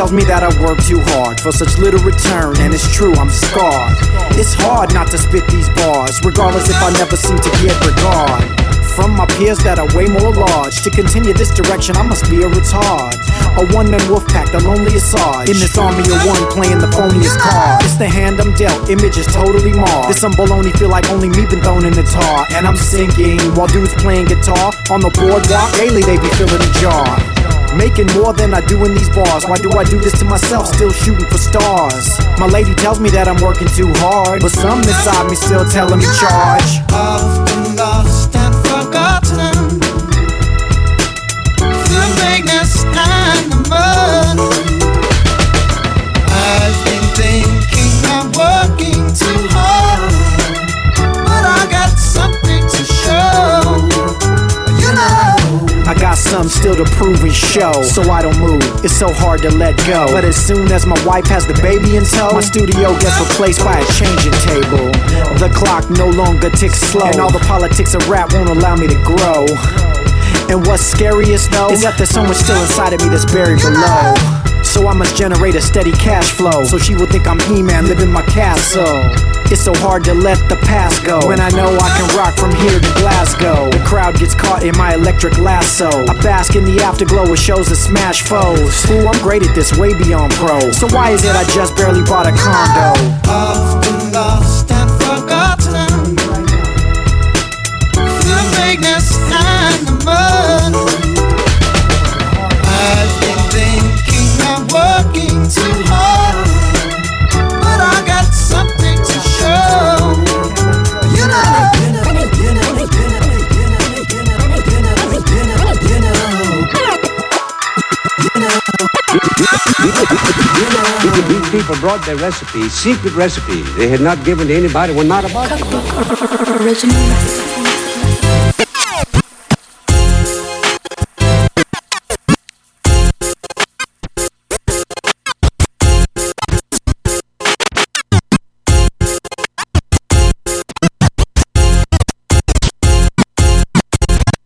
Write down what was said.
tells me that I work too hard for such little return, and it's true, I'm scarred. It's hard not to spit these bars, regardless if I never seem to get regard from my peers that are way more large. To continue this direction, I must be a retard. A one-man wolf pack, the loneliest Sarge. In this army of one, playing the phoniest card. It's the hand I'm dealt, image is totally marred. This some baloney feel like only me been thrown in the tar. And I'm sinking, while dudes playing guitar on the boardwalk, daily they be filling the jar. Making more than I do in these bars. Why do I do this to myself, still shooting for stars? My lady tells me that I'm working too hard, but some inside me still telling me charge. I've been lost and forgotten, the vagueness and the mud. I've been thinking I'm working too hard, but I got something to show, you know. I got something still to prove and show, so I don't move, it's so hard to let go. But as soon as my wife has the baby in tow, my studio gets replaced by a changing table. The clock no longer ticks slow, and all the politics of rap won't allow me to grow. And what's scariest though, is that there's so much still inside of me that's buried below. So I must generate a steady cash flow, so she will think I'm He-Man living my castle. It's so hard to let the past go, when I know I can rock from here to Glasgow. The crowd gets caught in my electric lasso. I bask in the afterglow with shows that smash foes. Ooh, I'm great at this, way beyond pro. So why is it I just barely bought a condo? I've been lost and forgotten, the vagueness and the mud. I've been thinking I'm working too hard, but I got something to show, you know. These people brought their recipes, secret recipes. They had not given to anybody, well, not a bottle. Cookbook original.